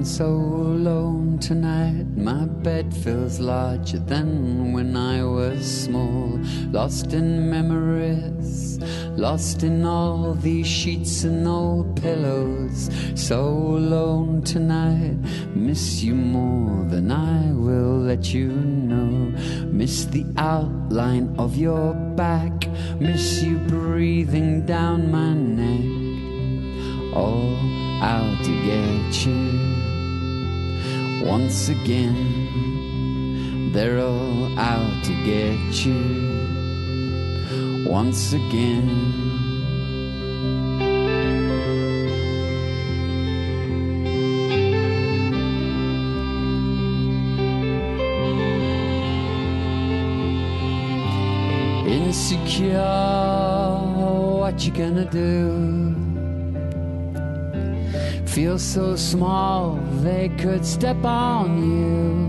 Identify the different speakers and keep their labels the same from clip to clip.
Speaker 1: so alone tonight. My bed feels larger than when I was small. Lost in memories, lost in all these sheets and old pillows. So alone tonight, miss you more than I will let you know. Miss the outline of your back, miss you breathing down my neck. All out to get you. Once again, they're all out to get you. Once again. Insecure, what you gonna do? Feel so small they could step on you.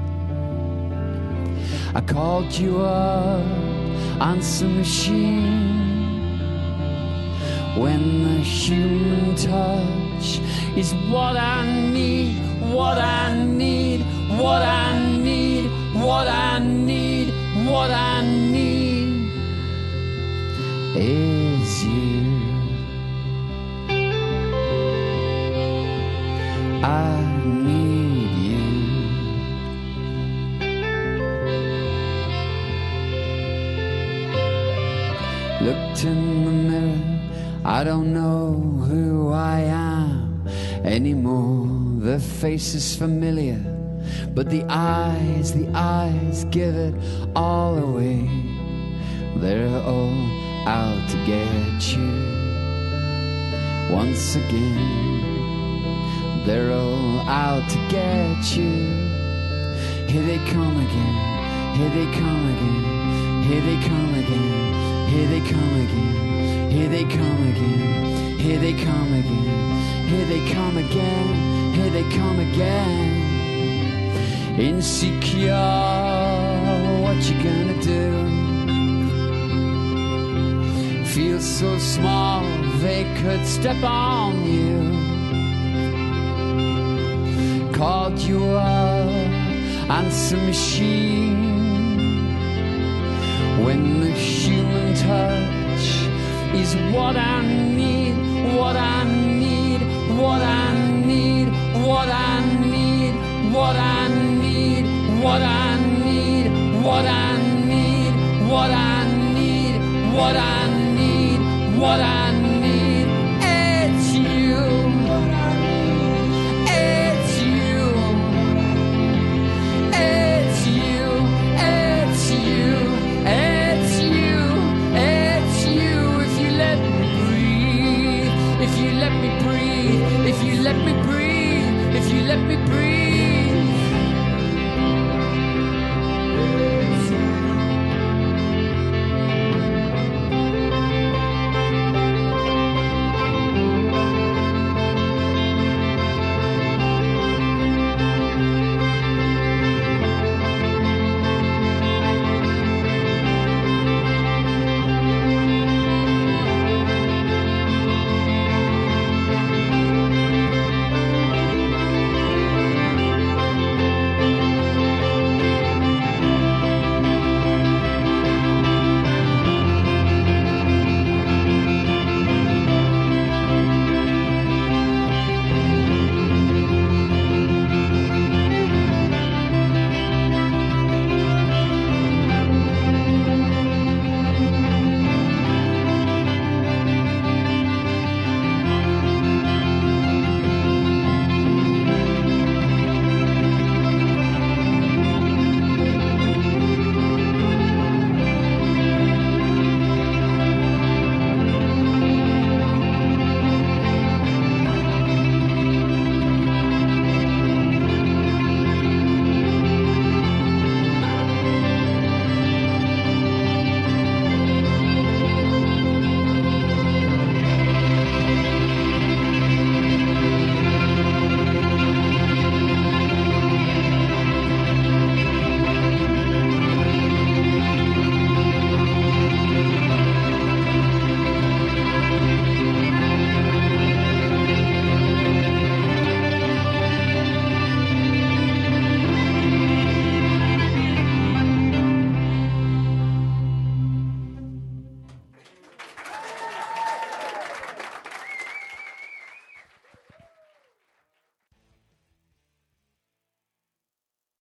Speaker 1: I called you up, answer machine, when the human touch is what I need, what I need, what I need, what I need, what I need is you. I need you. Looked in the mirror, I don't know who I am anymore. The face is familiar, but the eyes give it all away. They're all out to get you. Once again, they're all out to get you. Here they come again, here they come again, here they come again, here they come again, here they come again, here they come again, here they come again, here they come again. Insecure, what you gonna do? Feel so small they could step on you. Called you up, answer machine, when the human touch is what I need, what I need, what I need, what I need, what I need, what I need, what I need, what I need, what I need, what I need.